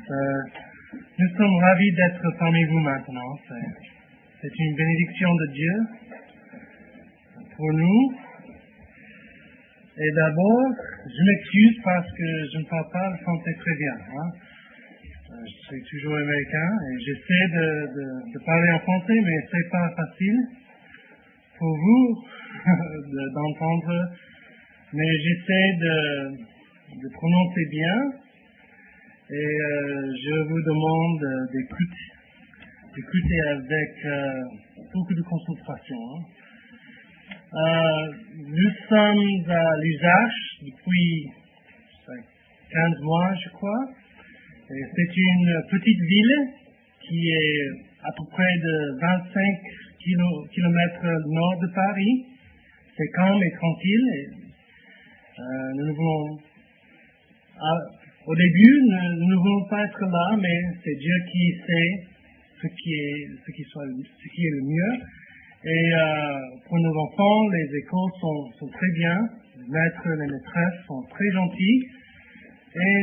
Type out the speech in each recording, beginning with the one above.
Nous sommes ravis d'être parmi vous maintenant. C'est une bénédiction de Dieu pour nous. Et d'abord, je m'excuse parce que je ne parle pas le français très bien. Je suis toujours américain et j'essaie de parler en français, mais c'est pas facile pour vous d'entendre. Mais j'essaie de prononcer bien et je vous demande d'écouter avec beaucoup de concentration. Nous sommes à l'USACH depuis 15 mois, je crois. Et c'est une petite ville qui est à peu près de 25 kilomètres nord de Paris. C'est calme et tranquille. Et, au début, nous ne voulons pas être là, mais c'est Dieu qui sait ce qui est le mieux. Et pour nos enfants, les écoles sont très bien. Les maîtres, les maîtresses sont très gentils. Et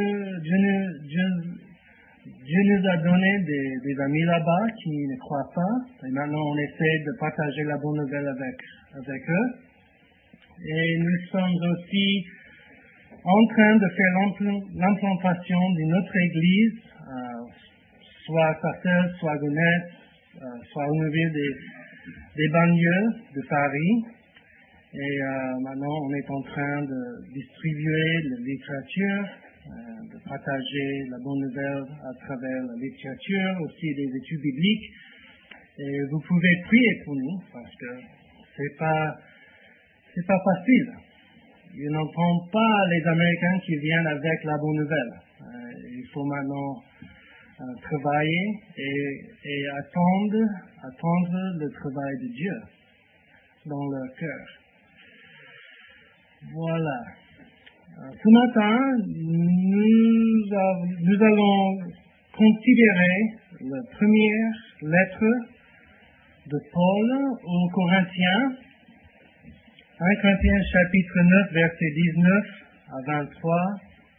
Dieu nous a donné des amis là-bas qui ne croient pas. Et maintenant, on essaie de partager la bonne nouvelle avec eux. Et nous sommes aussi en train de faire l'implantation d'une autre église, soit à Sarcelles, soit à Gonesse, soit au niveau des banlieues de Paris. Et maintenant, on est en train de distribuer la littérature, de partager la bonne nouvelle à travers la littérature, aussi des études bibliques. Et vous pouvez prier pour nous, parce que c'est pas facile. Ils n'entendent pas les Américains qui viennent avec la bonne nouvelle. Il faut maintenant travailler et attendre le travail de Dieu dans leur cœur. Voilà. Ce matin, nous allons considérer la première lettre de Paul aux Corinthiens. 1 Corinthiens chapitre 9, versets 19 à 23.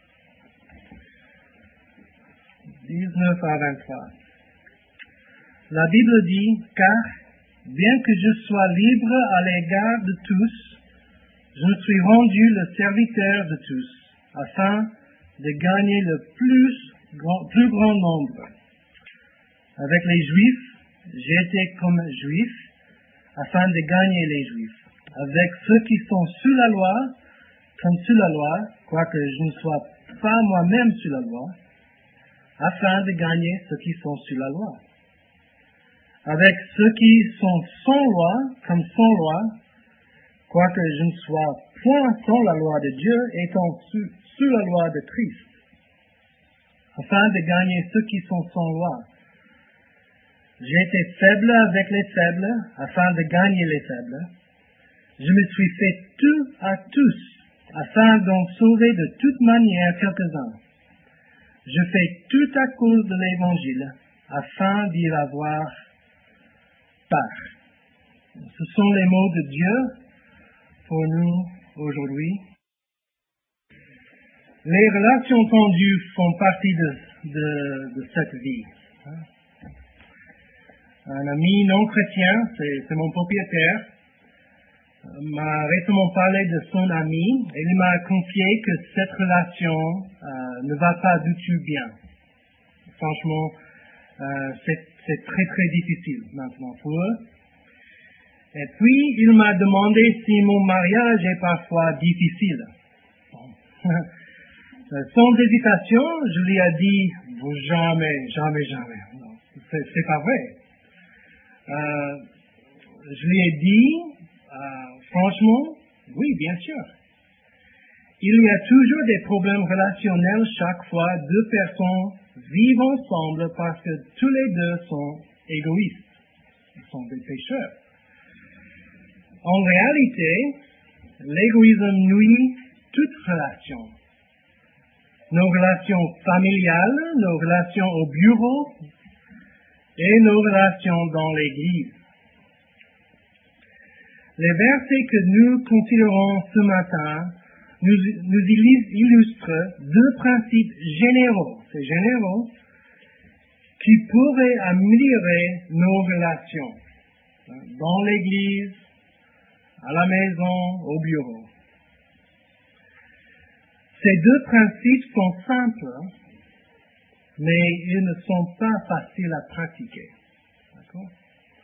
19 à 23. La Bible dit, car bien que je sois libre à l'égard de tous, je me suis rendu le serviteur de tous, afin de gagner le plus grand nombre. Avec les Juifs, j'ai été comme Juif, afin de gagner les Juifs. Avec ceux qui sont sous la loi, comme sous la loi, quoique je ne sois pas moi-même sous la loi, afin de gagner ceux qui sont sous la loi. Avec ceux qui sont sans loi, comme sans loi, quoique je ne sois point sans la loi de Dieu, étant sous la loi de Christ, afin de gagner ceux qui sont sans loi. J'ai été faible avec les faibles, afin de gagner les faibles. Je me suis fait tout à tous, afin d'en sauver de toute manière quelques-uns. Je fais tout à cause de l'Évangile, afin d'y avoir part. Ce sont les mots de Dieu pour nous aujourd'hui. Les relations tendues font partie de cette vie. Un ami non chrétien, c'est mon propriétaire, m'a récemment parlé de son ami et il m'a confié que cette relation ne va pas du tout bien. Franchement, c'est très très difficile maintenant pour eux. Et puis, il m'a demandé si mon mariage est parfois difficile. Sans hésitation, je lui ai dit, jamais. Non, c'est pas vrai. Je lui ai dit, franchement, oui, bien sûr. Il y a toujours des problèmes relationnels chaque fois deux personnes vivent ensemble parce que tous les deux sont égoïstes. Ils sont des pécheurs. En réalité, l'égoïsme nuit toute relation. Nos relations familiales, nos relations au bureau et nos relations dans l'église. Les versets que nous considérons ce matin nous illustre deux principes généraux, qui pourraient améliorer nos relations dans l'église, à la maison, au bureau. Ces deux principes sont simples, mais ils ne sont pas faciles à pratiquer. D'accord?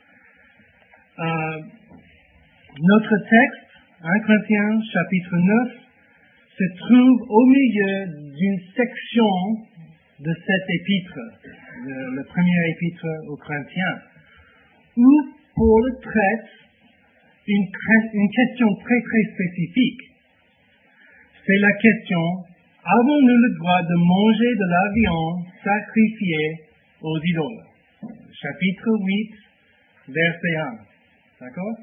Notre texte, 1 Corinthiens chapitre 9, se trouve au milieu d'une section de cet épître, le premier épître aux Corinthiens, où Paul traite une question très très spécifique. C'est la question, avons-nous le droit de manger de la viande sacrifiée aux idoles? Chapitre 8, verset 1. D'accord?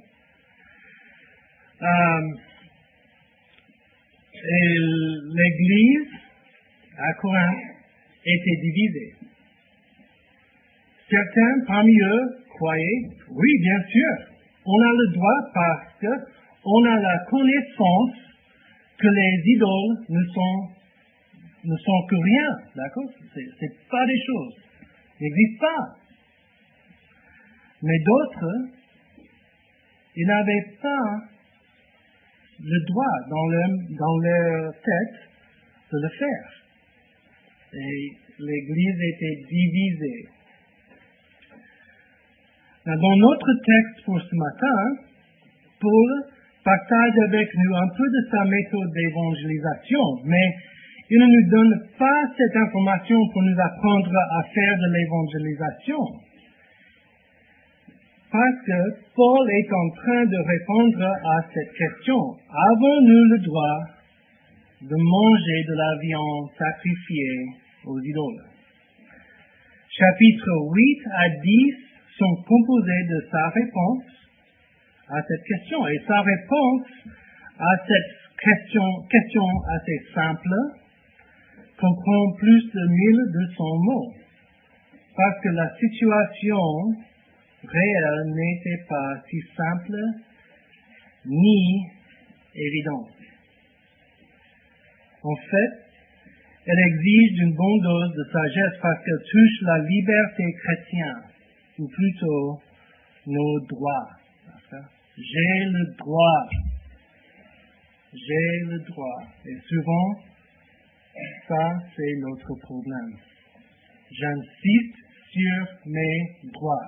Et l'église à Corinthe était divisée. Certains parmi eux croyaient, oui, bien sûr, on a le droit parce que on a la connaissance que les idoles ne sont que rien, d'accord? C'est pas des choses, n'existent pas. Mais d'autres, ils n'avaient pas le droit dans leur tête de le faire. Et l'Église était divisée. Dans notre texte pour ce matin, Paul partage avec nous un peu de sa méthode d'évangélisation, mais il ne nous donne pas cette information pour nous apprendre à faire de l'évangélisation. Parce que Paul est en train de répondre à cette question. Avons-nous le droit de manger de la viande sacrifiée aux idoles? Chapitres 8 à 10 sont composés de sa réponse à cette question. Et sa réponse à cette question assez simple comprend plus de 1200 mots. Parce que la situation réelle n'était pas si simple ni évidente. En fait, elle exige une bonne dose de sagesse parce qu'elle touche la liberté chrétienne, ou plutôt nos droits. J'ai le droit. Et souvent, ça c'est notre problème. J'insiste sur mes droits.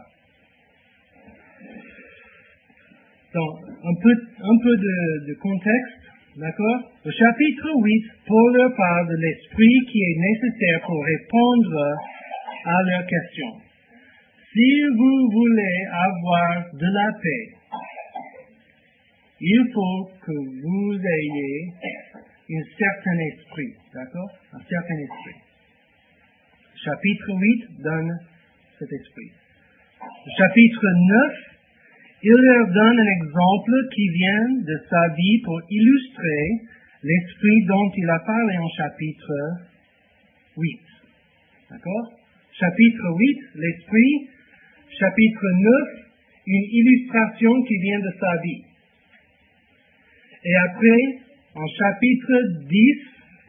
Donc, un peu de contexte, d'accord? Au chapitre 8, Paul leur parle de l'esprit qui est nécessaire pour répondre à leurs questions. Si vous voulez avoir de la paix, il faut que vous ayez un certain esprit, d'accord? Un certain esprit. Chapitre 8 donne cet esprit. Le chapitre 9, il leur donne un exemple qui vient de sa vie pour illustrer l'esprit dont il a parlé en chapitre 8. D'accord? Chapitre 8, l'esprit. Chapitre 9, une illustration qui vient de sa vie. Et après, en chapitre 10,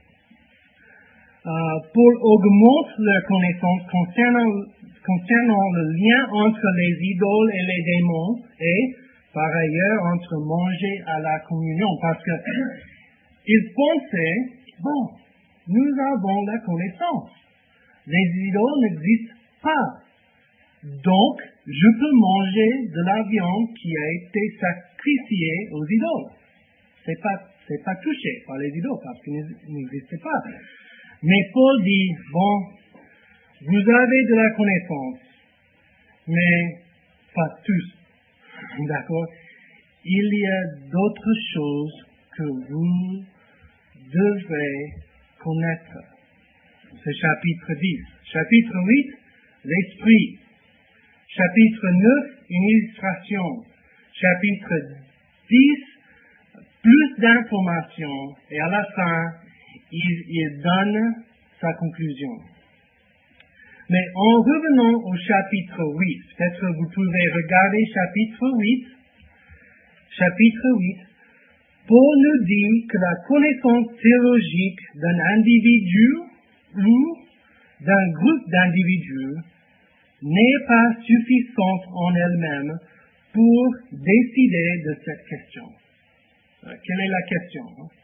Paul augmente leur connaissance concernant le lien entre les idoles et les démons et, par ailleurs, entre manger à la communion. Parce que ils pensaient, nous avons la connaissance. Les idoles n'existent pas. Donc, je peux manger de la viande qui a été sacrifiée aux idoles. C'est pas touché par les idoles parce qu'ils n'existent pas. Mais Paul dit, vous avez de la connaissance, mais pas tous. D'accord? Il y a d'autres choses que vous devrez connaître. C'est chapitre 10. Chapitre 8, l'esprit. Chapitre 9, une illustration. Chapitre 10, plus d'informations. Et à la fin, il donne sa conclusion. Mais en revenant au chapitre 8, peut-être vous pouvez regarder chapitre 8. Chapitre 8, Paul nous dit que la connaissance théologique d'un individu ou d'un groupe d'individus n'est pas suffisante en elle-même pour décider de cette question. Quelle est la question?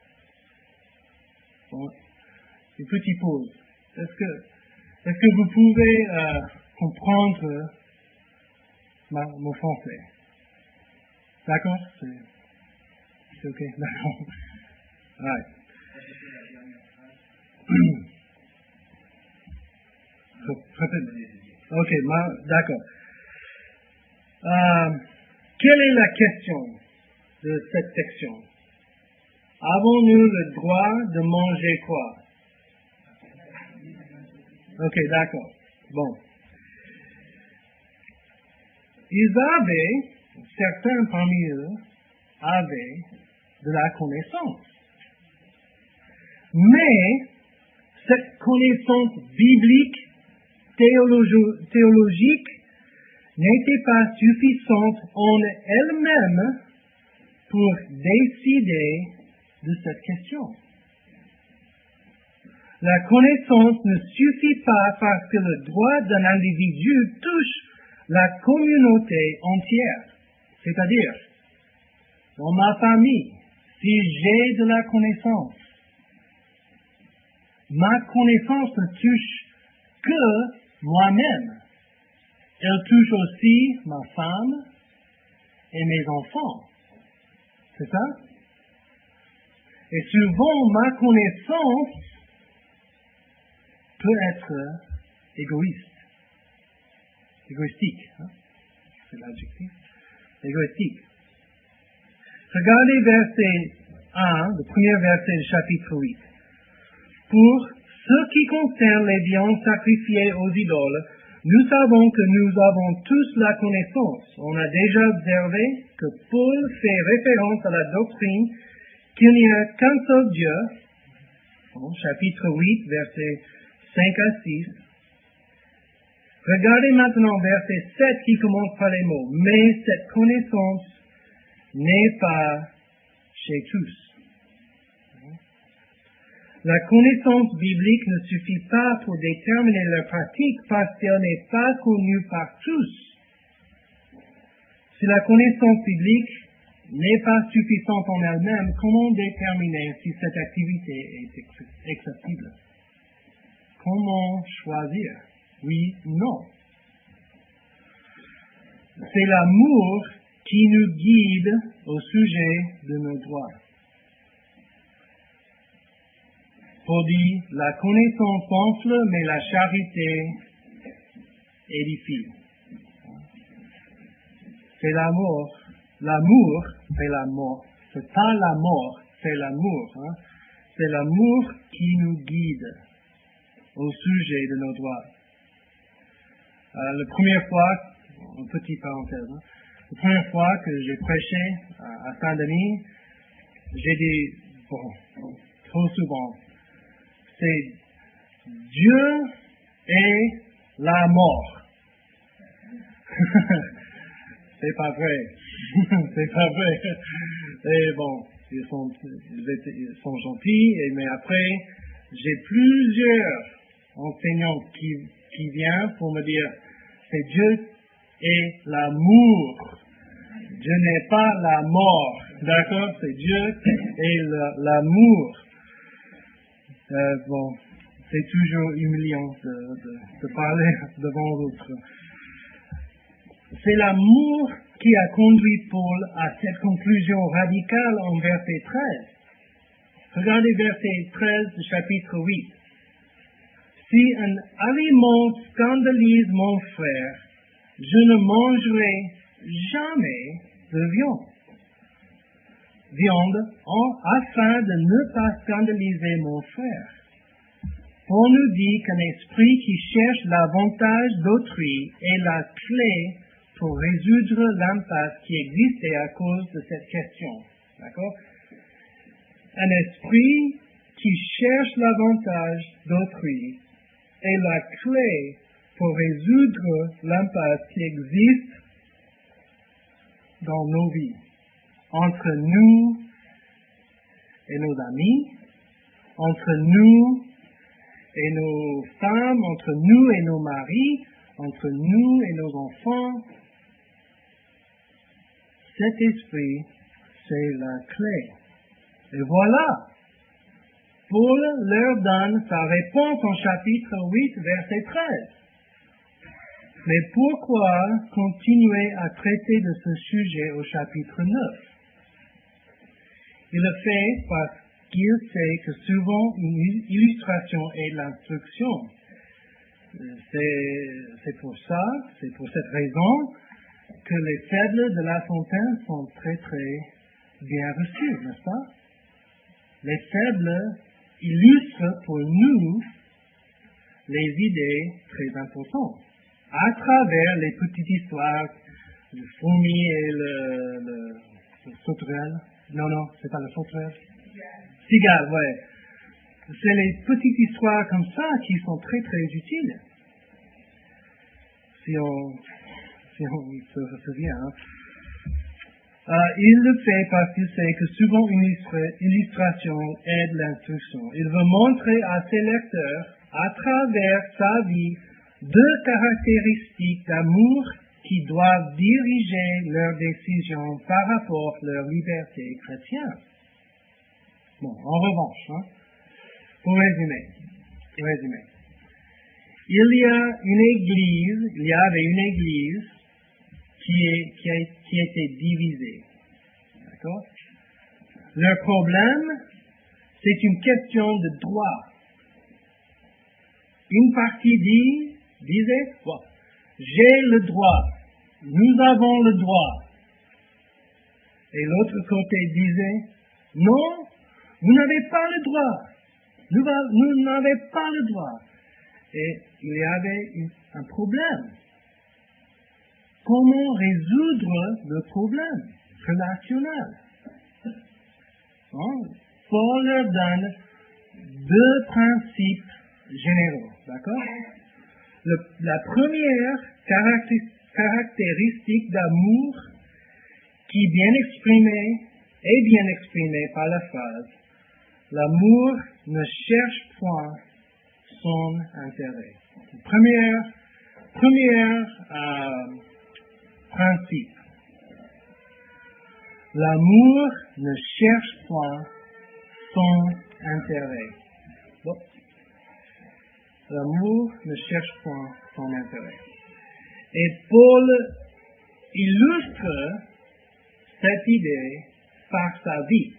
Bon, une petite pause. Est-ce que vous pouvez comprendre mon français? D'accord? C'est ok? D'accord. Ouais. Ok, d'accord. Quelle est la question de cette section? Avons-nous le droit de manger quoi? Ok, d'accord. Bon. Certains parmi eux avaient de la connaissance. Mais cette connaissance biblique, théologique, n'était pas suffisante en elle-même pour décider de cette question. La connaissance ne suffit pas parce que le droit d'un individu touche la communauté entière. C'est-à-dire, dans ma famille, si j'ai de la connaissance, ma connaissance ne touche que moi-même. Elle touche aussi ma femme et mes enfants. C'est ça? Et souvent, ma connaissance peut être égoïstique. Hein? C'est l'adjectif. Égoïstique. Regardez verset 1, le premier verset du chapitre 8. Pour ce qui concerne les viandes sacrifiées aux idoles, nous savons que nous avons tous la connaissance. On a déjà observé que Paul fait référence à la doctrine qu'il n'y a qu'un seul Dieu. Chapitre 8, versets 5 à 6. Regardez maintenant verset 7 qui commence par les mots. Mais cette connaissance n'est pas chez tous. La connaissance biblique ne suffit pas pour déterminer leur pratique parce qu'elle n'est pas connue par tous. Si la connaissance biblique n'est pas suffisante en elle-même, comment déterminer si cette activité est acceptable? Comment choisir? Oui ou non? C'est l'amour qui nous guide au sujet de nos droits. Paul dit, la connaissance gonfle, mais la charité édifie. C'est l'amour. L'amour, c'est la mort. C'est pas la mort, c'est l'amour. Hein? C'est l'amour qui nous guide au sujet de nos droits. La première fois, une petite parenthèse, hein? La première fois que j'ai prêché à Saint-Denis, j'ai dit, trop souvent, c'est Dieu et la mort. C'est pas vrai. C'est pas vrai. Et bon, ils sont gentils, mais après, j'ai plusieurs enseignants qui viennent pour me dire, c'est Dieu et l'amour. Dieu n'est pas la mort. D'accord? C'est Dieu et l'amour. Bon, c'est toujours humiliant de parler devant l'autre. C'est l'amour qui a conduit Paul à cette conclusion radicale en verset 13. Regardez verset 13 du chapitre 8. Si un aliment scandalise mon frère, je ne mangerai jamais de viande afin de ne pas scandaliser mon frère. Paul nous dit qu'un esprit qui cherche l'avantage d'autrui est la clé pour résoudre l'impasse qui existait à cause de cette question. D'accord? Un esprit qui cherche l'avantage d'autrui est la clé pour résoudre l'impasse qui existe dans nos vies, entre nous et nos amis, entre nous et nos femmes, entre nous et nos maris, entre nous et nos enfants. Cet esprit, c'est la clé. Et voilà, Paul leur donne sa réponse en chapitre 8, verset 13. Mais pourquoi continuer à traiter de ce sujet au chapitre 9? Il le fait parce qu'il sait que souvent une illustration est l'instruction. C'est pour cette raison que les faibles de La Fontaine sont très très bien reçus, n'est-ce pas? Les faibles illustrent pour nous les idées très importantes à travers les petites histoires du fourmi et le sauterelle. Non, c'est pas le sauterelle. Cigale, ouais. C'est les petites histoires comme ça qui sont très très utiles. Si on se souvient. Il le fait parce qu'il sait que souvent une illustration aide l'instruction. Il veut montrer à ses lecteurs, à travers sa vie, deux caractéristiques d'amour qui doivent diriger leurs décisions par rapport à leur liberté chrétienne. Bon, en revanche, pour résumer, il y avait une église qui était divisée. D'accord? Leur problème, c'est une question de droit. Une partie disait, bon, j'ai le droit, nous avons le droit. Et l'autre côté disait, non, vous n'avez pas le droit. Nous n'avons pas le droit. Et il y avait un problème. Comment résoudre le problème relationnel? Paul leur donne deux principes généraux, d'accord? La première caractéristique d'amour qui est bien exprimée par la phrase, l'amour ne cherche point son intérêt. Premier principe. L'amour ne cherche point son intérêt. Bon. L'amour ne cherche point son intérêt. Et Paul illustre cette idée par sa vie.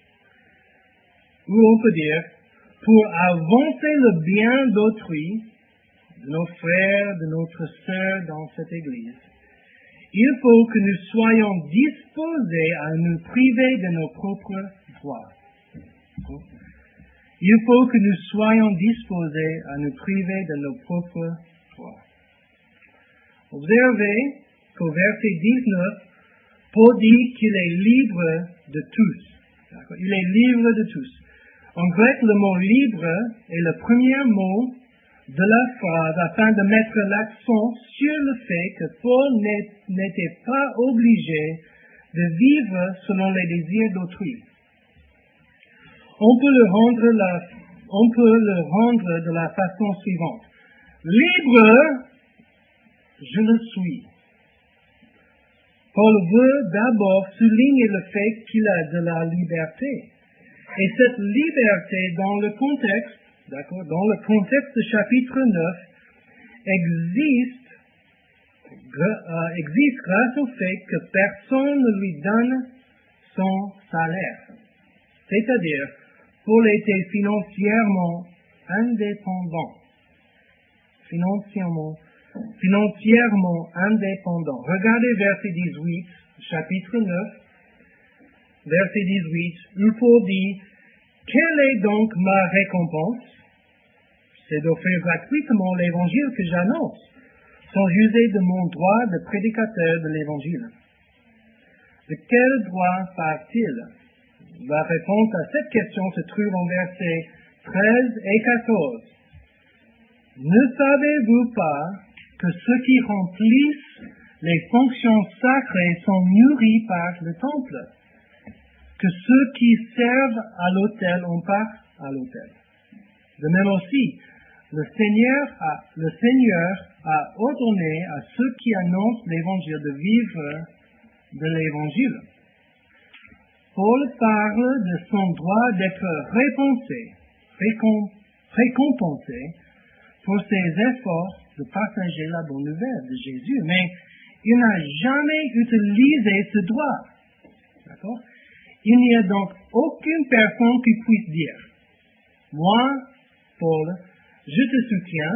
Ou on peut dire, pour avancer le bien d'autrui, de nos frères, de notre sœur dans cette église, il faut que nous soyons disposés à nous priver de nos propres droits. Il faut que nous soyons disposés à nous priver de nos propres droits. Observez qu'au verset 19, Paul dit qu'il est libre de tous. D'accord? Il est libre de tous. En grec, le mot libre est le premier mot de la phrase afin de mettre l'accent sur le fait que Paul n'était pas obligé de vivre selon les désirs d'autrui. On peut le rendre de la façon suivante. Libre, je le suis. Paul veut d'abord souligner le fait qu'il a de la liberté. Et cette liberté, dans le contexte du chapitre 9, existe grâce au fait que personne ne lui donne son salaire. C'est-à-dire, Paul était financièrement indépendant. Financièrement indépendant. Regardez verset 18, chapitre 9, verset 18, où Paul dit, « Quelle est donc ma récompense? C'est d'offrir gratuitement l'évangile que j'annonce, sans user de mon droit de prédicateur de l'évangile. » De quel droit parle-t-il? La réponse à cette question se trouve en versets 13 et 14. Ne savez-vous pas que ceux qui remplissent les fonctions sacrées sont nourris par le temple? que ceux qui servent à l'autel ont part à l'autel. De même aussi, le Seigneur a ordonné à ceux qui annoncent l'Évangile de vivre de l'Évangile. Paul parle de son droit d'être récompensé pour ses efforts de partager la bonne nouvelle de Jésus, mais il n'a jamais utilisé ce droit. D'accord? Il n'y a donc aucune personne qui puisse dire, moi, Paul, je te soutiens,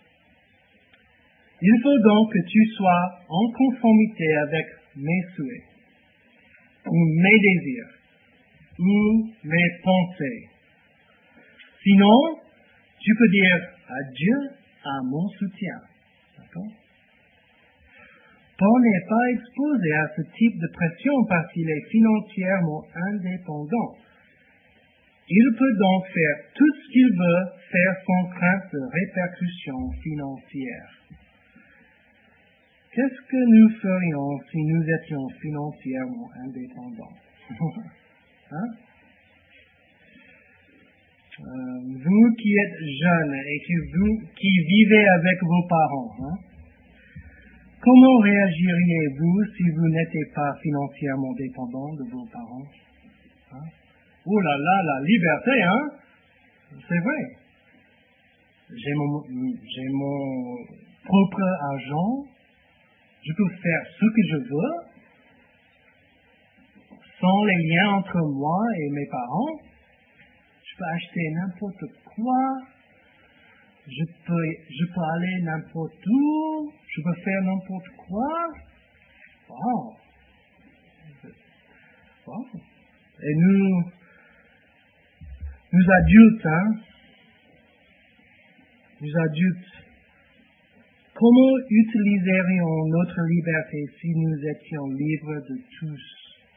il faut donc que tu sois en conformité avec mes souhaits, ou mes désirs, ou mes pensées. Sinon, tu peux dire, Dieu a mon soutien. D'accord? Paul n'est pas exposé à ce type de pression parce qu'il est financièrement indépendant. Il peut donc faire tout ce qu'il veut faire sans crainte de répercussions financières. Qu'est-ce que nous ferions si nous étions financièrement indépendants? Hein? Vous qui êtes jeunes et qui vivez avec vos parents, hein? Comment réagiriez-vous si vous n'étiez pas financièrement dépendant de vos parents? Hein? Oh là là, la liberté, hein? C'est vrai. J'ai mon propre argent. Je peux faire ce que je veux, sans les liens entre moi et mes parents. Je peux acheter n'importe quoi. Je peux aller n'importe où. Je peux faire n'importe quoi. Wow. Wow. Et nous adultes, nous adultes, comment utiliserions notre liberté si nous étions libres de tous?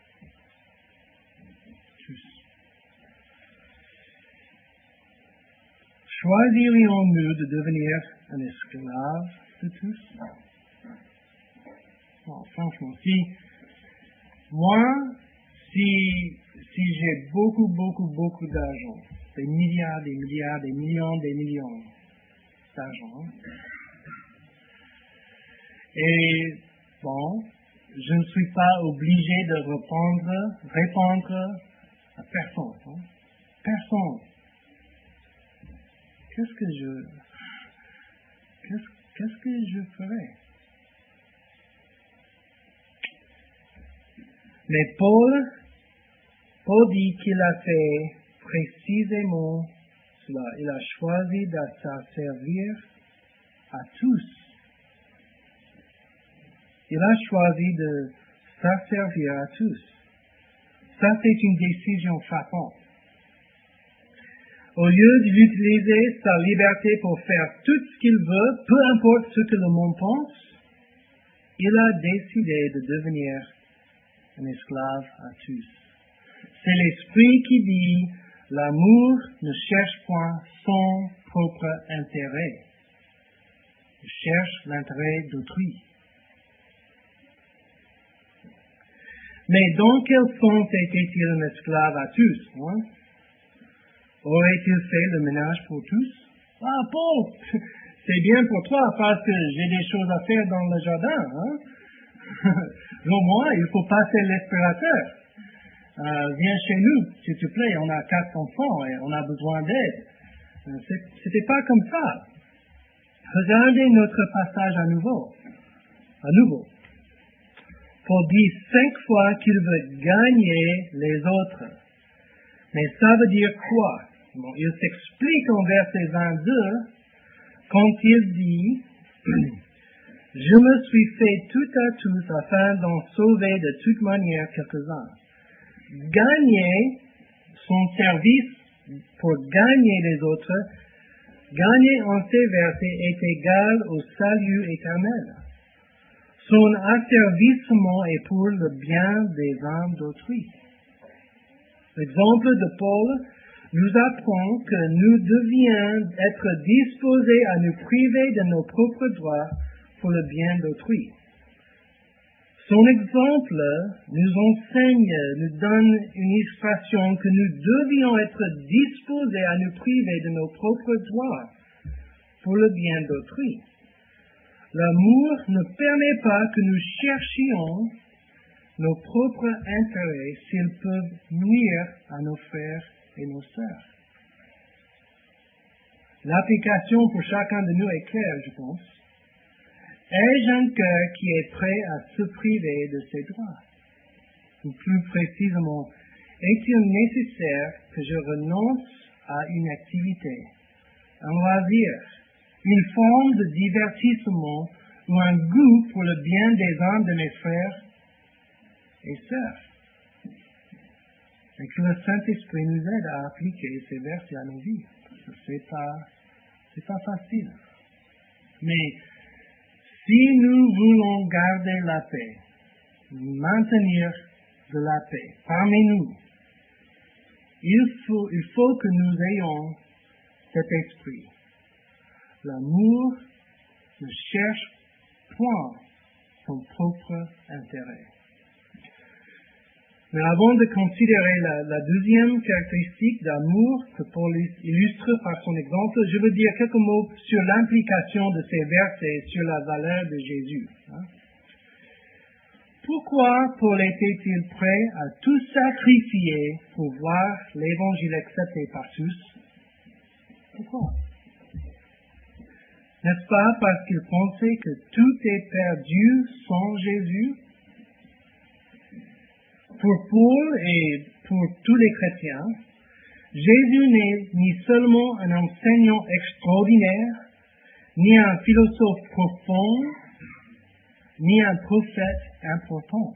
Choisirions-nous de devenir un esclave de tous? Bon, franchement, si j'ai beaucoup d'argent, des milliards, des millions d'argent, et bon, je ne suis pas obligé de répondre à personne. Hein? Personne. Qu'est-ce que je ferais? Mais Paul dit qu'il a fait précisément cela. Il a choisi de s'asservir à tous. Il a choisi de s'asservir à tous. Ça, c'est une décision frappante. Au lieu d'utiliser sa liberté pour faire tout ce qu'il veut, peu importe ce que le monde pense, il a décidé de devenir un esclave à tous. C'est l'esprit qui dit, l'amour ne cherche point son propre intérêt. Il cherche l'intérêt d'autrui. Mais dans quel sens était-il un esclave à tous? Hein? Aurait-il fait le ménage pour tous? Ah, Paul, c'est bien pour toi parce que j'ai des choses à faire dans le jardin. Hein? Au moins, il faut passer l'aspirateur. Viens chez nous, s'il te plaît. On a 4 enfants et on a besoin d'aide. C'était pas comme ça. Regardez notre passage à nouveau. Paul dit 5 fois qu'il veut gagner les autres. Mais ça veut dire quoi? Bon, il s'explique en verset 22 quand il dit « Je me suis fait tout à tous afin d'en sauver de toute manière quelques-uns. » Gagner son service pour gagner les autres, gagner en ces versets est égal au salut éternel. Son asservissement est pour le bien des âmes d'autrui. L'exemple de Paul nous apprend que nous devions être disposés à nous priver de nos propres droits pour le bien d'autrui. Son exemple nous enseigne, nous donne une illustration que nous devions être disposés à nous priver de nos propres droits pour le bien d'autrui. L'amour ne permet pas que nous cherchions nos propres intérêts s'ils peuvent nuire à nos frères et nos sœurs. L'application pour chacun de nous est claire, je pense. Ai-je un cœur qui est prêt à se priver de ses droits? Ou plus précisément, est-il nécessaire que je renonce à une activité, un loisir, une forme de divertissement ou un goût pour le bien des âmes de mes frères et sœurs? Et que le Saint-Esprit nous aide à appliquer ces versets à nos vies. C'est pas facile. Mais si nous voulons garder la paix, maintenir de la paix parmi nous, il faut que nous ayons cet esprit. L'amour ne cherche point son propre intérêt. Mais avant de considérer la deuxième caractéristique d'amour que Paul illustre par son exemple, je veux dire quelques mots sur l'implication de ces versets sur la valeur de Jésus. Pourquoi Paul était-il prêt à tout sacrifier pour voir l'évangile accepté par tous? Pourquoi? N'est-ce pas parce qu'il pensait que tout est perdu sans Jésus? Pour Paul et pour tous les chrétiens, Jésus n'est ni seulement un enseignant extraordinaire, ni un philosophe profond, ni un prophète important.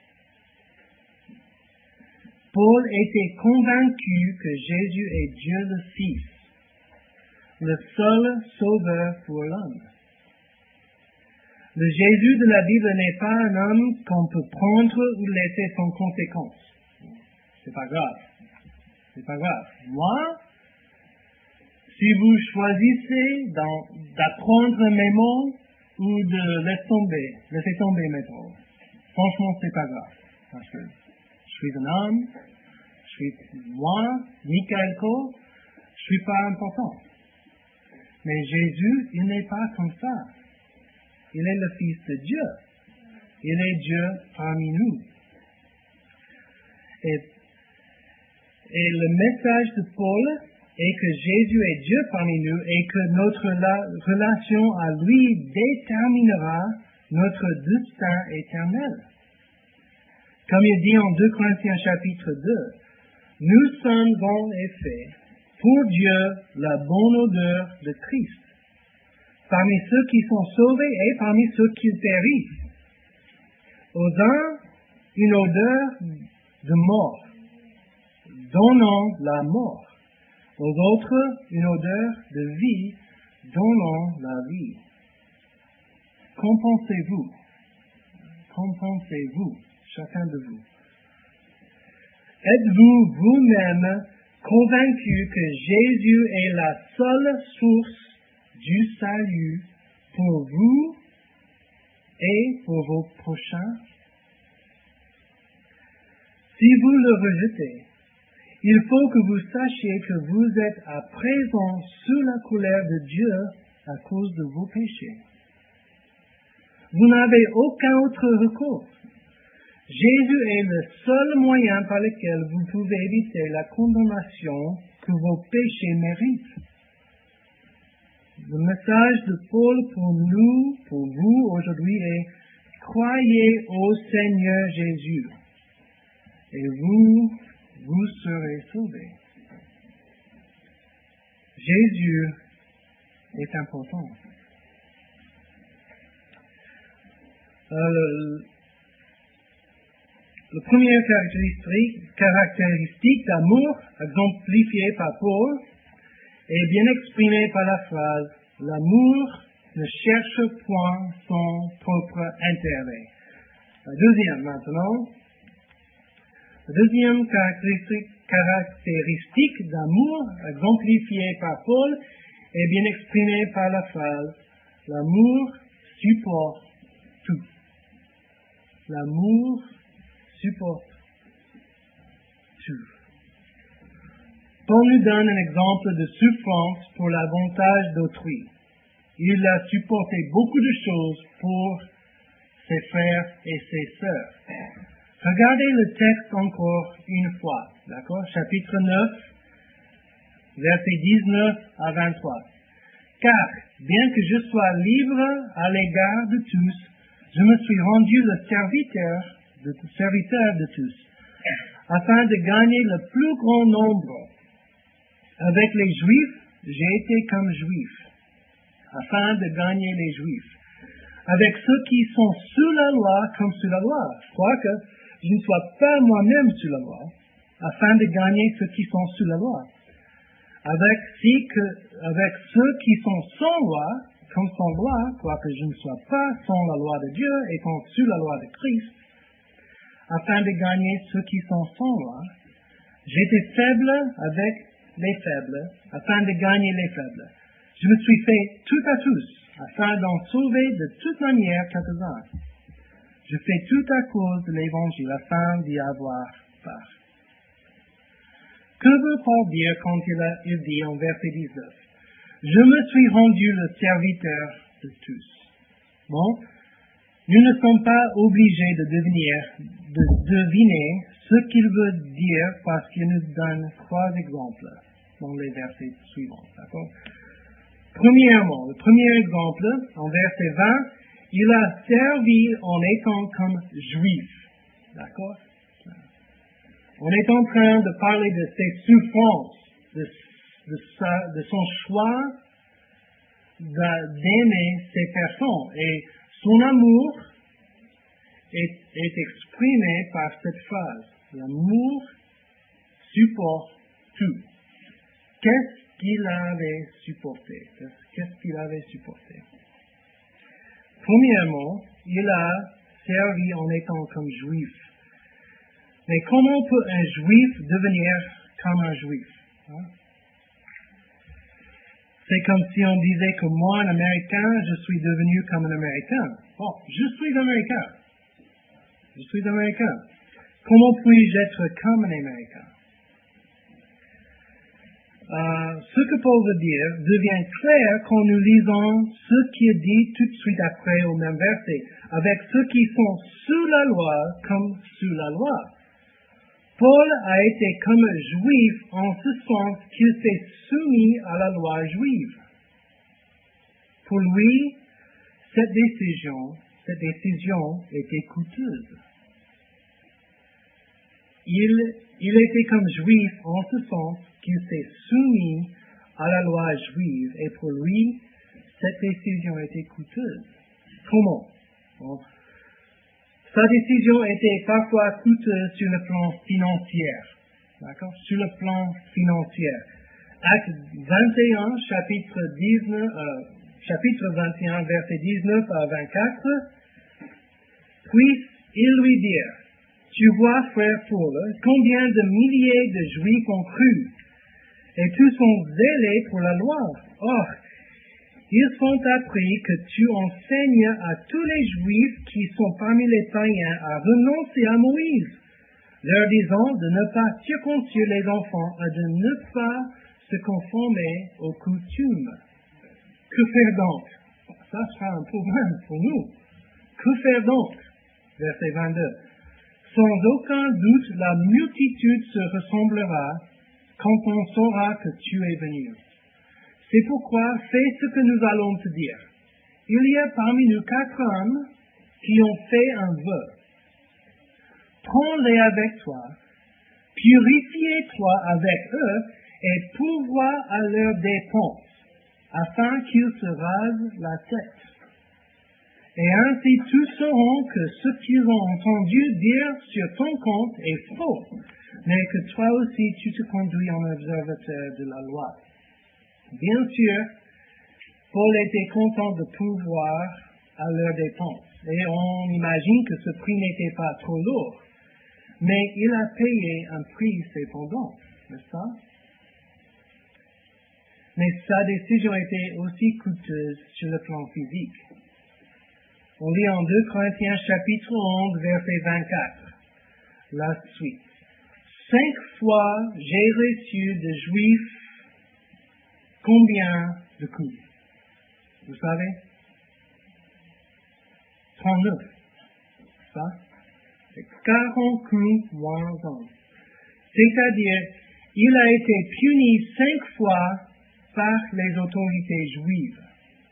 Paul était convaincu que Jésus est Dieu le Fils, le seul sauveur pour l'homme. Le Jésus de la Bible n'est pas un homme qu'on peut prendre ou laisser sans conséquence. C'est pas grave. C'est pas grave. Moi, si vous choisissez d'apprendre mes mots ou de laisser tomber mes mots, franchement, c'est pas grave. Parce que je suis un homme, moi, Michael Cole, je suis pas important. Mais Jésus, il n'est pas comme ça. Il est le Fils de Dieu. Il est Dieu parmi nous. Et le message de Paul est que Jésus est Dieu parmi nous et que notre relation à lui déterminera notre destin éternel. Comme il dit en 2 Corinthiens chapitre 2, nous sommes en effet pour Dieu la bonne odeur de Christ, parmi ceux qui sont sauvés et parmi ceux qui périssent. Aux uns, une odeur de mort, donnant la mort. Aux autres, une odeur de vie, donnant la vie. Qu'en pensez-vous? Qu'en pensez-vous, chacun de vous? Êtes-vous vous-même convaincu que Jésus est la seule source du salut pour vous et pour vos prochains? Si vous le rejetez, il faut que vous sachiez que vous êtes à présent sous la colère de Dieu à cause de vos péchés. Vous n'avez aucun autre recours. Jésus est le seul moyen par lequel vous pouvez éviter la condamnation que vos péchés méritent. Le message de Paul pour nous, pour vous aujourd'hui est « Croyez au Seigneur Jésus et vous serez sauvés ». Jésus est important. La première caractéristique d'amour exemplifiée par Paul est bien exprimée par la phrase « L'amour ne cherche point son propre intérêt ». La deuxième maintenant. La deuxième caractéristique d'amour exemplifiée par Paul est bien exprimée par la phrase « L'amour supporte tout ». L'amour supporte tout. Paul nous donne un exemple de souffrance pour l'avantage d'autrui. Il a supporté beaucoup de choses pour ses frères et ses sœurs. Regardez le texte encore une fois, d'accord? Chapitre 9, versets 19 à 23. Car, bien que je sois libre à l'égard de tous, je me suis rendu le serviteur de tous, afin de gagner le plus grand nombre. Avec les Juifs, j'ai été comme Juif, afin de gagner les Juifs. Avec ceux qui sont sous la loi, comme sous la loi. Je crois que je ne sois pas moi-même sous la loi, afin de gagner ceux qui sont sous la loi. Avec ceux qui sont sans loi, comme sans loi, quoique je ne sois pas sans la loi de Dieu, étant sous la loi de Christ, afin de gagner ceux qui sont sans loi. J'étais faible avec les faibles, afin de gagner les faibles. Je me suis fait tout à tous, afin d'en sauver de toute manière quelques-uns. Je fais tout à cause de l'Évangile, afin d'y avoir part. Que veut Paul dire quand il dit en verset 19, « Je me suis rendu le serviteur de tous ». Bon, nous ne sommes pas obligés de deviner ce qu'il veut dire parce qu'il nous donne 3 exemples dans les versets suivants. D'accord? Premièrement, le premier exemple, en verset 20, il a servi en étant comme juif. D'accord? On est en train de parler de ses souffrances, de son choix d'aimer ces personnes. Et son amour est exprimé par cette phrase. L'amour supporte tout. Qu'est-ce qu'il avait supporté? Premièrement, il a servi en étant comme juif. Mais comment peut un juif devenir comme un juif? C'est comme si on disait que moi, un Américain, je suis devenu comme un Américain. Bon, je suis Américain. Comment puis-je être comme un Américain? Ce que Paul veut dire devient clair quand nous lisons ce qui est dit tout de suite après au même verset, avec ceux qui sont sous la loi comme sous la loi. Paul a été comme un juif en ce sens qu'il s'est soumis à la loi juive. Pour lui, cette décision était coûteuse. Il était comme juif en ce sens qu'il s'est soumis à la loi juive et pour lui, cette décision était coûteuse. Comment? Bon. Sa décision était parfois coûteuse sur le plan financier. D'accord? Sur le plan financier. Acte 21, chapitre 21, verset 19 à 24. Puis, ils lui dirent, « Tu vois, frère Paul, combien de milliers de Juifs ont cru, et tous sont zélés pour la loi. Or, ils sont appris que tu enseignes à tous les Juifs qui sont parmi les païens à renoncer à Moïse, leur disant de ne pas circoncire les enfants et de ne pas se conformer aux coutumes. » Que faire donc? Ça sera un problème pour nous. Que faire donc? Verset 22. Sans aucun doute, la multitude se ressemblera quand on saura que tu es venu. C'est pourquoi fais ce que nous allons te dire. Il y a parmi nous 4 hommes qui ont fait un vœu. Prends-les avec toi, purifie-toi avec eux et pourvois à leurs dépenses, afin qu'ils se rasent la tête. Et ainsi tous sauront que ce qu'ils ont entendu dire sur ton compte est faux, mais que toi aussi tu te conduis en observateur de la loi. Bien sûr, Paul était content de pourvoir à leurs dépenses, et on imagine que ce prix n'était pas trop lourd, mais il a payé un prix cependant, n'est-ce pas? Mais sa décision était aussi coûteuse sur le plan physique. On lit en 2 Corinthiens chapitre 11, verset 24. La suite. 5 fois j'ai reçu de Juifs combien de coups? Vous savez? 39. Ça? C'est 40 coups moins 1. C'est-à-dire, il a été puni 5 fois par les autorités juives.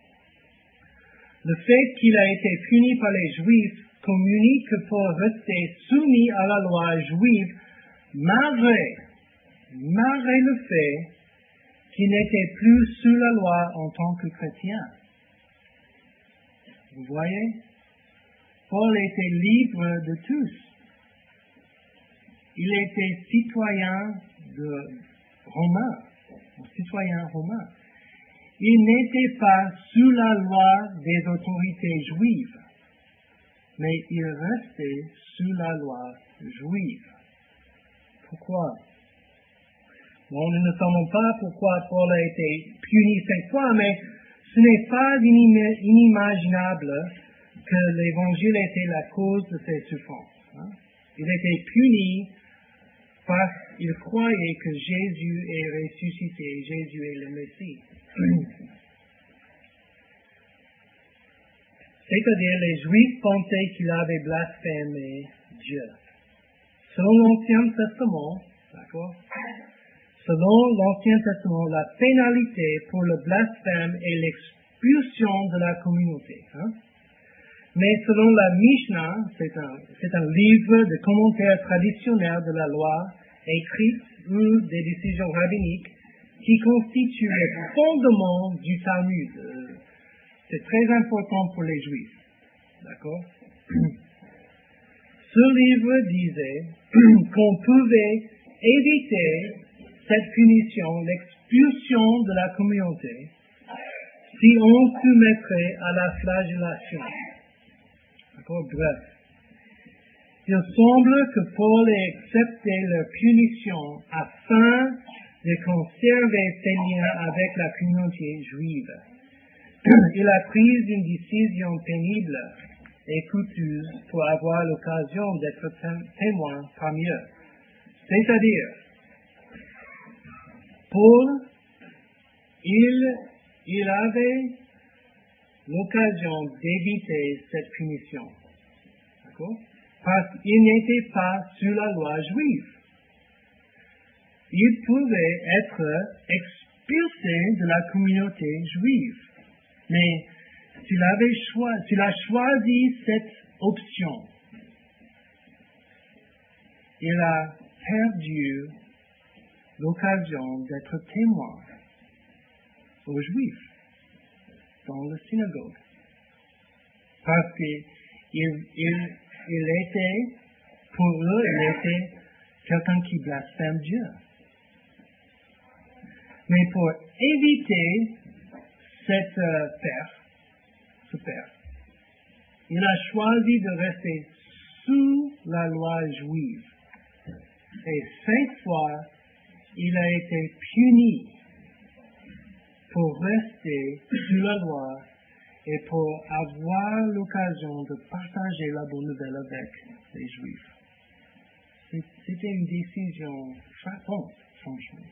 Le fait qu'il a été puni par les Juifs communique pour rester soumis à la loi juive malgré le fait qu'il n'était plus sous la loi en tant que chrétien. Vous voyez? Paul était libre de tous. Il était citoyen romain. Il n'était pas sous la loi des autorités juives, mais il restait sous la loi juive. Pourquoi? Bon, nous ne savons pas pourquoi Paul a été puni 5 fois, mais ce n'est pas inimaginable que l'évangile était la cause de ses souffrances. Hein? Il était puni parce qu'il croyait que Jésus est ressuscité, Jésus est le Messie. C'est-à-dire, les Juifs pensaient qu'il avait blasphémé Dieu. Selon l'Ancien Testament, d'accord? Selon l'Ancien Testament, la pénalité pour le blasphème est l'expulsion de la communauté. Hein? Mais selon la Mishnah, c'est un livre de commentaires traditionnels de la loi, écrite ou des décisions rabbiniques, qui constitue le fondement du Talmud. C'est très important pour les Juifs. D'accord? Ce livre disait qu'on pouvait éviter cette punition, l'expulsion de la communauté, si on soumettrait à la flagellation. D'accord? Bref. Il semble que Paul ait accepté leur punition afin de conserver ses liens avec la communauté juive. Il a pris une décision pénible et coûteuse pour avoir l'occasion d'être témoin parmi eux. C'est-à-dire, Paul, il avait l'occasion d'éviter cette punition. D'accord? Parce qu'il n'était pas sous la loi juive. Il pouvait être expulsé de la communauté juive. Mais s'il a choisi cette option, il a perdu l'occasion d'être témoin aux Juifs dans la synagogue. Parce qu'il était, pour eux, il était quelqu'un qui blasphème Dieu. Mais pour éviter cette perte, il a choisi de rester sous la loi juive. Et 5 fois, il a été puni pour rester sous la loi et pour avoir l'occasion de partager la bonne nouvelle avec les Juifs. C'était une décision frappante, franchement.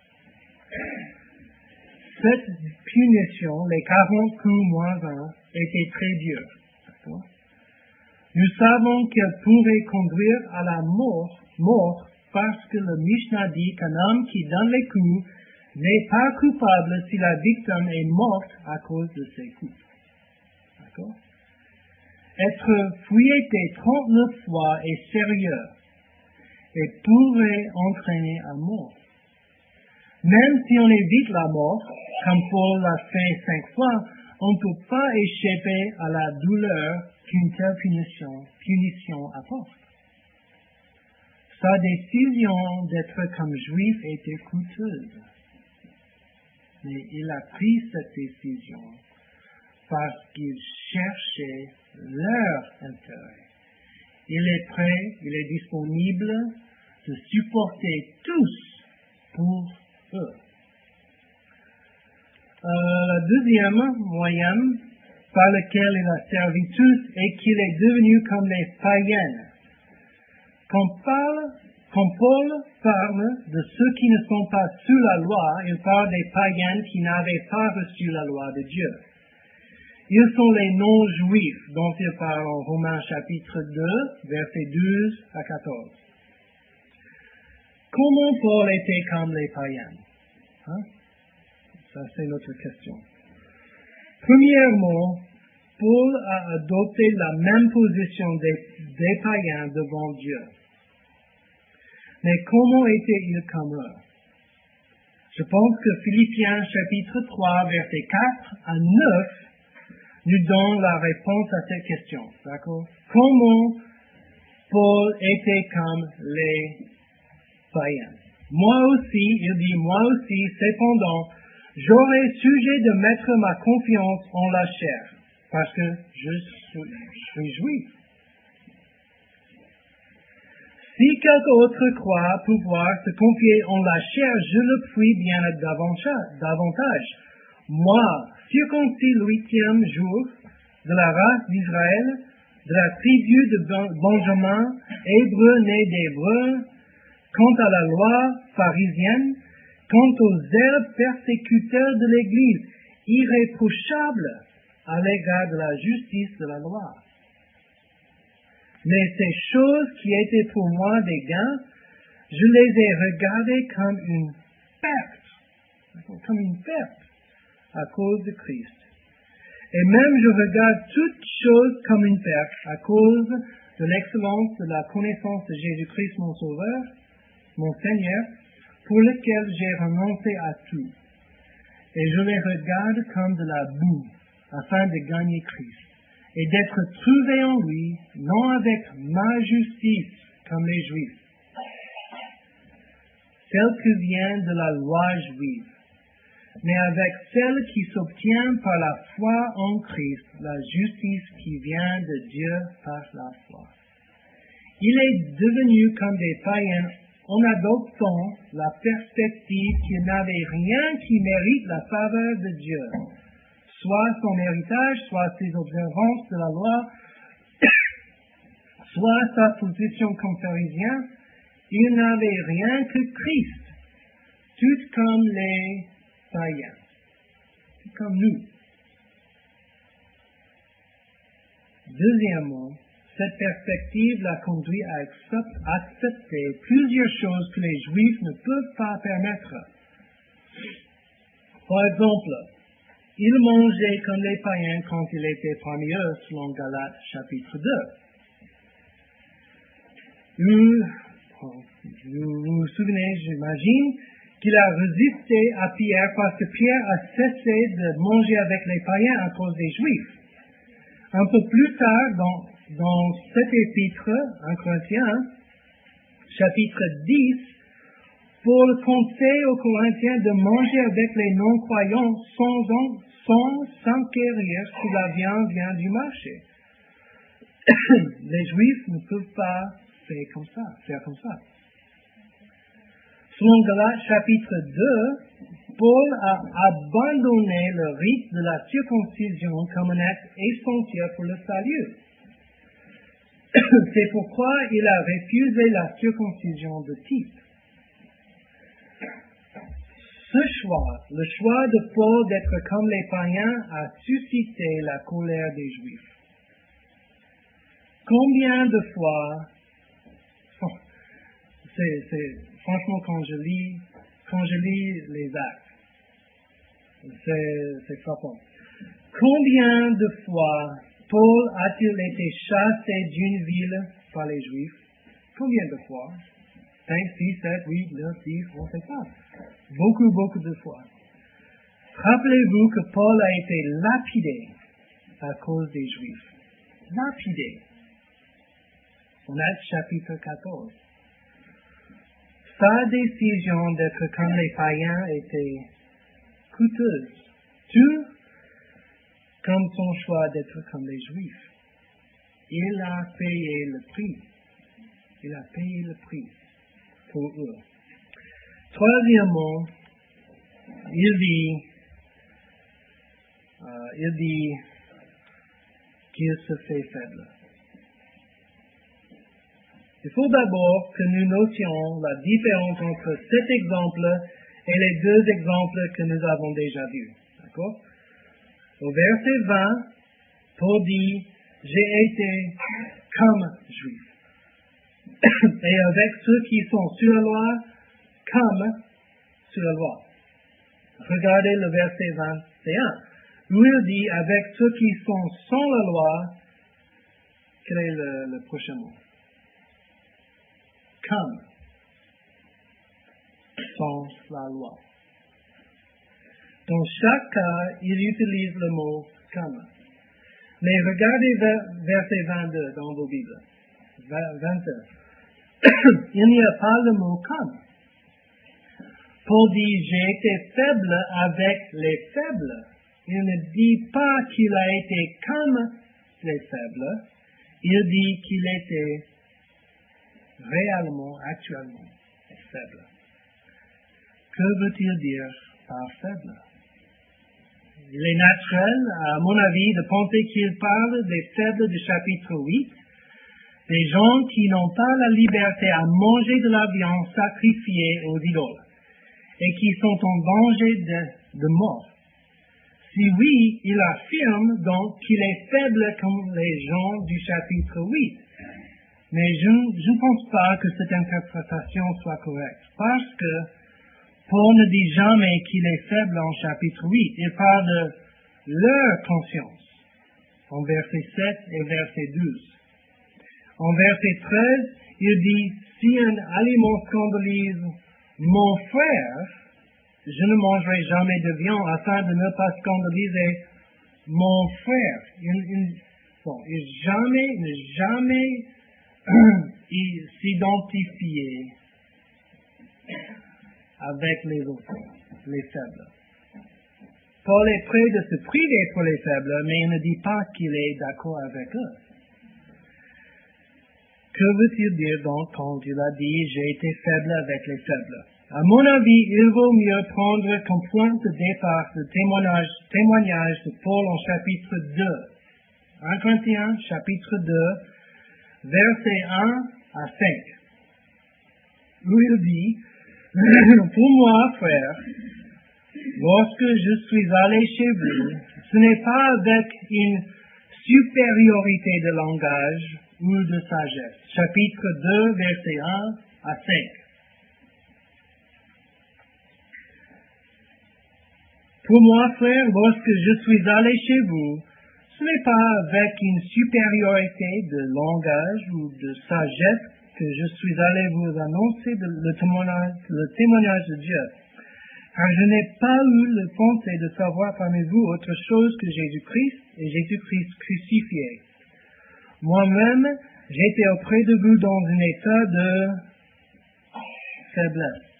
Cette punition, les 40 coups moins 1, était très dure. D'accord? Nous savons qu'elle pourrait conduire à la mort parce que le Mishnah dit qu'un homme qui donne les coups n'est pas coupable si la victime est morte à cause de ses coups. D'accord? Être fouetté 39 fois est sérieux et pourrait entraîner à mort. Même si on évite la mort, comme Paul l'a fait 5 fois, on ne peut pas échapper à la douleur qu'une telle punition apporte. Sa décision d'être comme juif était coûteuse. Mais il a pris cette décision parce qu'il cherchait leur intérêt. Il est prêt, il est disponible de supporter tous pour eux. La deuxième moyenne par lequel il a servi tous et qu'il est devenu comme les païens. Quand Paul parle de ceux qui ne sont pas sous la loi, il parle des païens qui n'avaient pas reçu la loi de Dieu. Ils sont les non-juifs dont il parle en Romains chapitre 2, versets 12 à 14. Comment Paul était comme les païens? Ça, c'est notre question. Premièrement, Paul a adopté la même position des païens devant Dieu. Mais comment était-il comme eux? Je pense que Philippiens chapitre 3, versets 4 à 9 nous donne la réponse à cette question. D'accord? Comment Paul était comme les païens? Moi aussi, cependant, j'aurais sujet de mettre ma confiance en la chair, parce que je suis juif. Si quelque autre croit pouvoir se confier en la chair, je le puis bien davantage. Moi, circoncis le 8e jour de la race d'Israël, de la tribu de Benjamin, hébreu né d'Hébreu, quant à la loi pharisienne, quant aux zèles persécuteurs de l'Église, irréprochables à l'égard de la justice de la loi. Mais ces choses qui étaient pour moi des gains, je les ai regardées comme une perte à cause de Christ. Et même je regarde toutes choses comme une perte à cause de l'excellence de la connaissance de Jésus-Christ mon Sauveur, mon Seigneur, pour lequel j'ai renoncé à tout. Et je les regarde comme de la boue, afin de gagner Christ, et d'être trouvé en lui, non avec ma justice, comme les Juifs, celle qui vient de la loi juive, mais avec celle qui s'obtient par la foi en Christ, la justice qui vient de Dieu par la foi. Il est devenu comme des païens en adoptant la perspective qu'il n'avait rien qui mérite la faveur de Dieu, soit son héritage, soit ses observances de la loi, soit sa position comme pharisien. Il n'avait rien que Christ, tout comme les païens, tout comme nous. Deuxièmement, cette perspective l'a conduit à accepter plusieurs choses que les Juifs ne peuvent pas permettre. Par exemple, il mangeait comme les païens quand il était parmi eux, selon Galates chapitre 2. Vous vous souvenez, j'imagine, qu'il a résisté à Pierre parce que Pierre a cessé de manger avec les païens à cause des Juifs. Un peu plus tard, dans cet épître, 1 Corinthiens, chapitre 10, Paul conseille aux Corinthiens de manger avec les non-croyants sans s'enquérir si la viande vient du marché. Les Juifs ne peuvent pas faire comme ça. Selon Galates chapitre 2, Paul a abandonné le rite de la circoncision comme un acte essentiel pour le salut. C'est pourquoi il a refusé la circoncision de type. Ce choix, le choix de Paul d'être comme les païens, a suscité la colère des Juifs. Combien de fois, franchement, quand je lis les actes, c'est frappant. Combien de fois Paul a-t-il été chassé d'une ville par les Juifs? Combien de fois? 5, 6, 7, 8, 9, 10, on ne sait pas. Beaucoup de fois. Rappelez-vous que Paul a été lapidé à cause des Juifs. Lapidé. En Actes chapitre 14. Sa décision d'être comme les païens était coûteuse. Tout comme son choix d'être comme les Juifs. Il a payé le prix. Il a payé le prix pour eux. Troisièmement, il dit, qu'il se fait faible. Il faut d'abord que nous notions la différence entre cet exemple et les deux exemples que nous avons déjà vus. D'accord? Au verset 20, Paul dit, j'ai été comme juif. Et avec ceux qui sont sur la loi, comme sur la loi. Regardez le verset 21, où il dit, avec ceux qui sont sans la loi, quel est le prochain mot? Comme sans la loi. Dans chaque cas, il utilise le mot comme. Mais regardez verset 22 dans vos Bibles. 22. Il n'y a pas le mot comme. Paul dit, j'ai été faible avec les faibles. Il ne dit pas qu'il a été comme les faibles. Il dit qu'il était réellement, actuellement faible. Que veut-il dire par faible? Il est naturel, à mon avis, de penser qu'il parle des faibles du chapitre 8, des gens qui n'ont pas la liberté à manger de la viande sacrifiée aux idoles et qui sont en danger de mort. Si oui, il affirme donc qu'il est faible comme les gens du chapitre 8. Mais je ne pense pas que cette interprétation soit correcte, parce que Paul ne dit jamais qu'il est faible en chapitre 8. Il parle de leur conscience, en verset 7 et verset 12. En verset 13, il dit, si un aliment scandalise mon frère, je ne mangerai jamais de viande afin de ne pas scandaliser mon frère. Il jamais s'identifier avec les autres, les faibles. Paul est prêt de se priver pour les faibles, mais il ne dit pas qu'il est d'accord avec eux. Que veut-il dire donc quand il a dit « j'ai été faible avec les faibles » À mon avis, il vaut mieux prendre comme point de départ le témoignage de Paul en chapitre 2. 1 Corinthiens, chapitre 2, versets 1 à 5. Où il dit « Pour moi, frère, lorsque je suis allé chez vous, ce n'est pas avec une supériorité de langage ou de sagesse. » Chapitre 2, versets 1 à 5. Pour moi, frère, lorsque je suis allé chez vous, ce n'est pas avec une supériorité de langage ou de sagesse que je suis allé vous annoncer le témoignage de Dieu. Car je n'ai pas eu le pensée de savoir parmi vous autre chose que Jésus-Christ et Jésus-Christ crucifié. Moi-même, j'étais auprès de vous dans un état de faiblesse,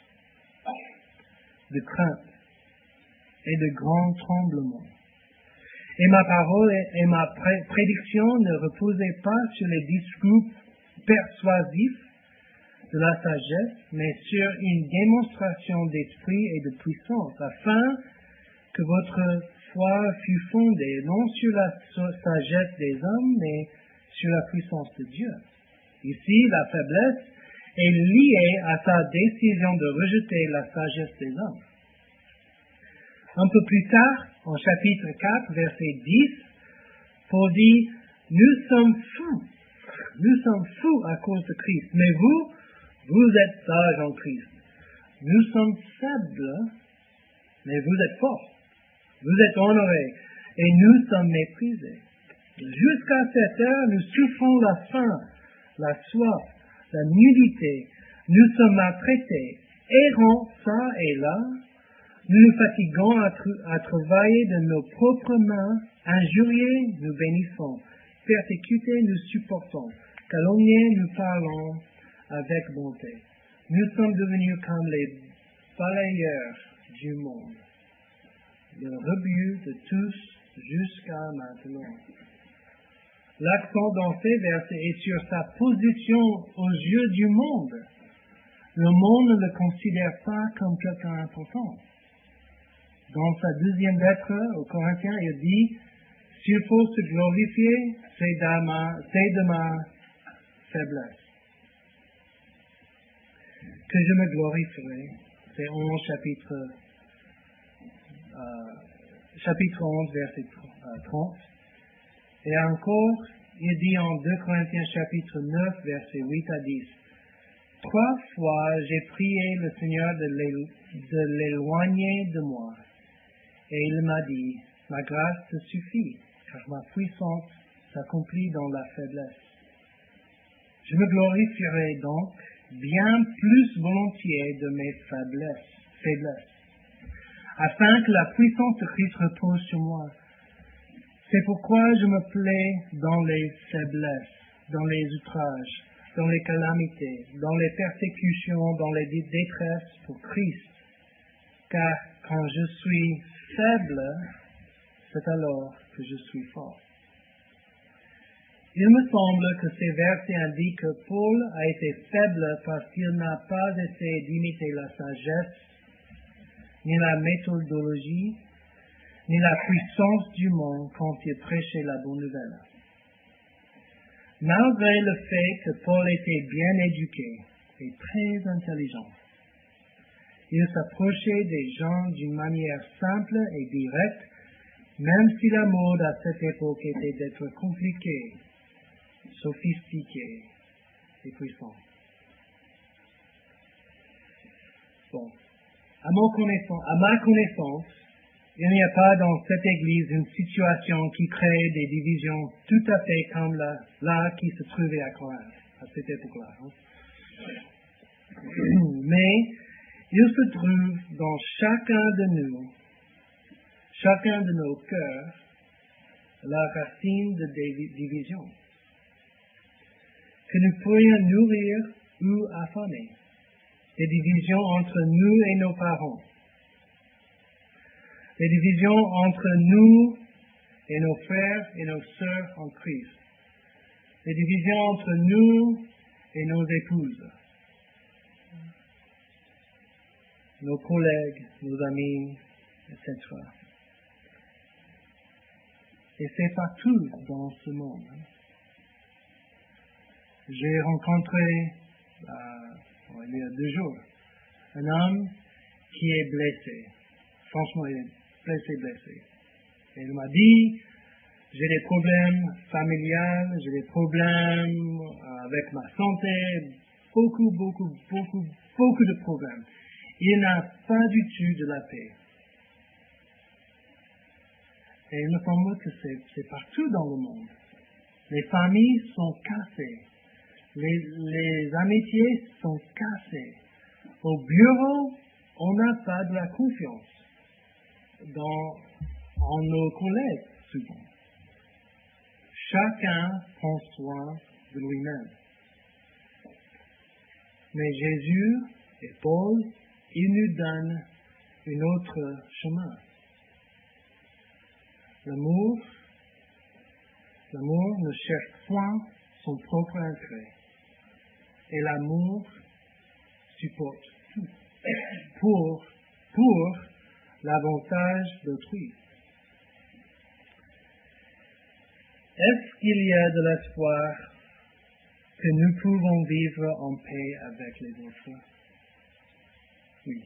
de crainte et de grand tremblement. Et ma parole et ma prédiction ne reposaient pas sur les discours persuasifs de la sagesse, mais sur une démonstration d'esprit et de puissance, afin que votre foi fût fondée non sur la sagesse des hommes, mais sur la puissance de Dieu. Ici, la faiblesse est liée à sa décision de rejeter la sagesse des hommes. Un peu plus tard, en chapitre 4, verset 10, Paul dit, « Nous sommes fous à cause de Christ, mais vous êtes sages en Christ. Nous sommes faibles, mais vous êtes forts. Vous êtes honorés, et nous sommes méprisés. Jusqu'à cette heure, nous souffrons la faim, la soif, la nudité. Nous sommes maltraités, errants ça et là. Nous nous fatiguons à travailler de nos propres mains. Injuriés, nous bénissons. Persécutés, nous supportons. Calomniés, nous parlons avec bonté. Nous sommes devenus comme les balayeurs du monde, le rebut de tous jusqu'à maintenant. » L'accent dans ces versets est sur sa position aux yeux du monde. Le monde ne le considère pas comme quelqu'un d'important. Dans sa deuxième lettre aux Corinthiens, il dit, s'il faut se glorifier, c'est de ma faiblesse que je me glorifierai. C'est 11, chapitre 11, verset 30. Et encore, il dit en 2 Corinthiens chapitre 9, verset 8 à 10. 3 fois j'ai prié le Seigneur de l'éloigner de moi. Et il m'a dit, ma grâce te suffit, car ma puissance s'accomplit dans la faiblesse. Je me glorifierai donc bien plus volontiers de mes faiblesses, afin que la puissance de Christ repose sur moi. C'est pourquoi je me plais dans les faiblesses, dans les outrages, dans les calamités, dans les persécutions, dans les détresses pour Christ. Car quand je suis faible, c'est alors que je suis fort. Il me semble que ces versets indiquent que Paul a été faible parce qu'il n'a pas essayé d'imiter la sagesse, ni la méthodologie, ni la puissance du monde quand il prêchait la bonne nouvelle. Malgré le fait que Paul était bien éduqué et très intelligent, il s'approchait des gens d'une manière simple et directe, même si la mode à cette époque était d'être compliqué, sophistiqué et puissant. Bon, à ma connaissance, il n'y a pas dans cette église une situation qui crée des divisions tout à fait comme là qui se trouvait à Corinthe, à cette époque-là. Hein? Mais il se trouve dans chacun de nos cœurs, la racine de division, que nous pourrions nourrir ou affamer. Des divisions entre nous et nos parents. Des divisions entre nous et nos frères et nos sœurs en Christ. Des divisions entre nous et nos épouses. Nos collègues, nos amis, etc. Et c'est partout dans ce monde. J'ai rencontré, il y a 2 jours, un homme qui est blessé. Franchement, il est blessé. Et il m'a dit, j'ai des problèmes familiaux, j'ai des problèmes avec ma santé, beaucoup de problèmes. Il n'a pas du tout de la paix. Et il me semble que c'est partout dans le monde. Les familles sont cassées. Les amitiés sont cassées. Au bureau, on n'a pas de la confiance en nos collègues, souvent. Chacun prend soin de lui-même. Mais Jésus et Paul, ils nous donnent un autre chemin. L'amour ne cherche point son propre intérêt. Et l'amour supporte tout pour l'avantage d'autrui. Est-ce qu'il y a de l'espoir que nous pouvons vivre en paix avec les autres? Oui.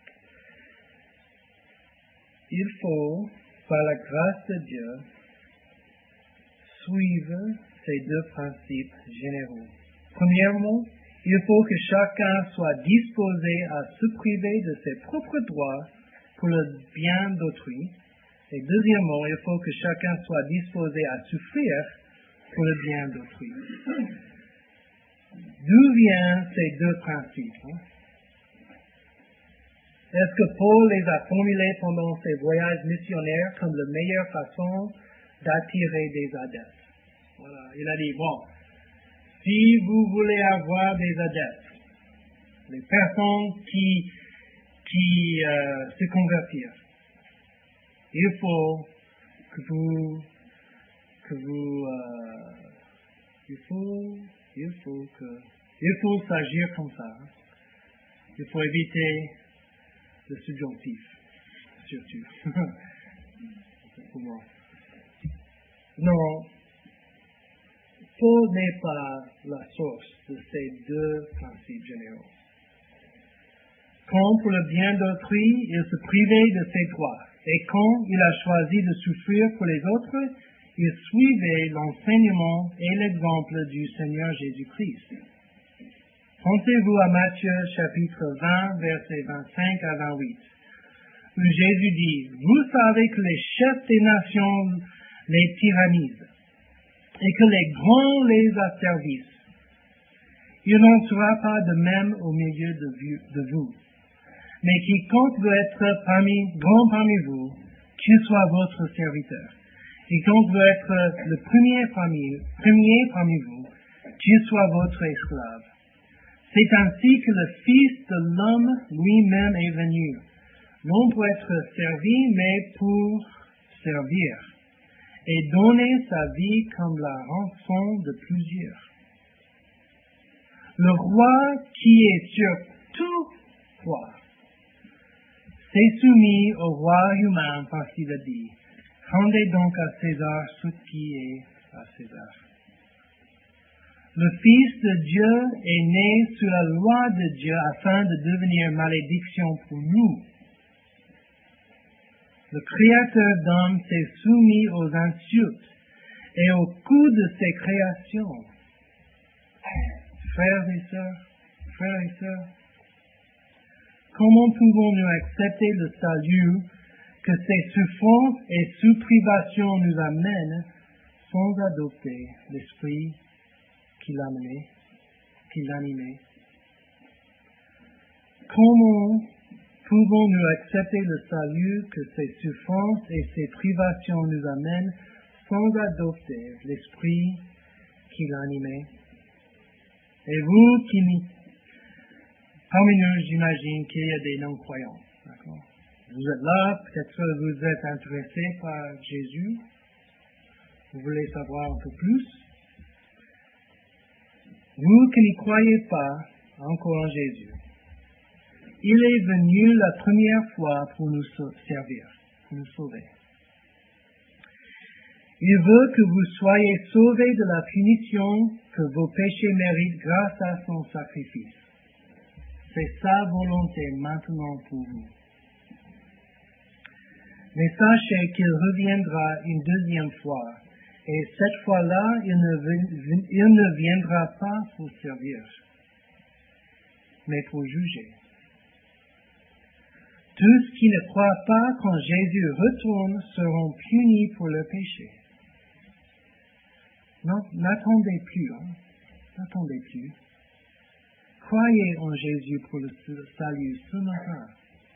Il faut, par la grâce de Dieu, suivre ces 2 principes généraux. Premièrement, il faut que chacun soit disposé à se priver de ses propres droits pour le bien d'autrui. Et deuxièmement, il faut que chacun soit disposé à souffrir pour le bien d'autrui. D'où viennent ces 2 principes? Est-ce que Paul les a formulés pendant ses voyages missionnaires comme la meilleure façon d'attirer des adeptes? Voilà, il a dit, bon, si vous voulez avoir des adeptes, les personnes qui se convertirent, il faut s'agir comme ça. Il faut éviter le subjonctif, surtout. C'est pour moi. Non, Paul n'est pas la source de ces deux principes généraux. Quand pour le bien d'autrui, il se privait de ses droits, et quand il a choisi de souffrir pour les autres, il suivait l'enseignement et l'exemple du Seigneur Jésus-Christ. Pensez-vous à Matthieu chapitre 20, versets 25 à 28, où Jésus dit, « Vous savez que les chefs des nations les tyrannisent, et que les grands les asservissent. Il n'en sera pas de même au milieu de vous. Mais quiconque veut être grand parmi vous, qu'il soit votre serviteur. Quiconque veut être le premier parmi vous, qu'il soit votre esclave. C'est ainsi que le Fils de l'homme lui-même est venu, non pour être servi, mais pour servir, et donner sa vie comme la rançon de plusieurs. Le roi qui est sur tout roi s'est soumis au roi humain parce qu'il a dit, « Rendez donc à César ce qui est à César. » Le Fils de Dieu est né sous la loi de Dieu afin de devenir malédiction pour nous. Le Créateur d'hommes s'est soumis aux insultes et aux coups de ses créations. Frères et sœurs, comment pouvons-nous accepter le salut que ces souffrances et sous-privations nous amènent sans adopter l'esprit qui l'animait? Comment pouvons-nous accepter le salut que ces souffrances et ces privations nous amènent sans adopter l'esprit qui l'animait? Et vous parmi nous, j'imagine qu'il y a des non-croyants. D'accord? Vous êtes là, peut-être que vous êtes intéressé par Jésus. Vous voulez savoir un peu plus. Vous qui n'y croyez pas encore en Jésus, il est venu la première fois pour nous servir, pour nous sauver. Il veut que vous soyez sauvés de la punition que vos péchés méritent grâce à son sacrifice. C'est sa volonté maintenant pour vous. Mais sachez qu'il reviendra une deuxième fois, et cette fois-là, il ne viendra pas pour servir, mais pour juger. Tous qui ne croient pas quand Jésus retourne seront punis pour leur péché. N'attendez plus, n'attendez plus. Croyez en Jésus pour le salut ce matin.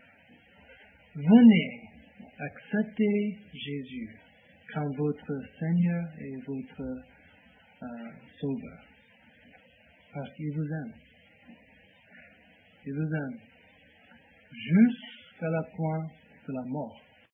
Venez, acceptez Jésus comme votre Seigneur et votre Sauveur. Parce qu'il vous aime. Il vous aime. Jusqu'à la point de la mort.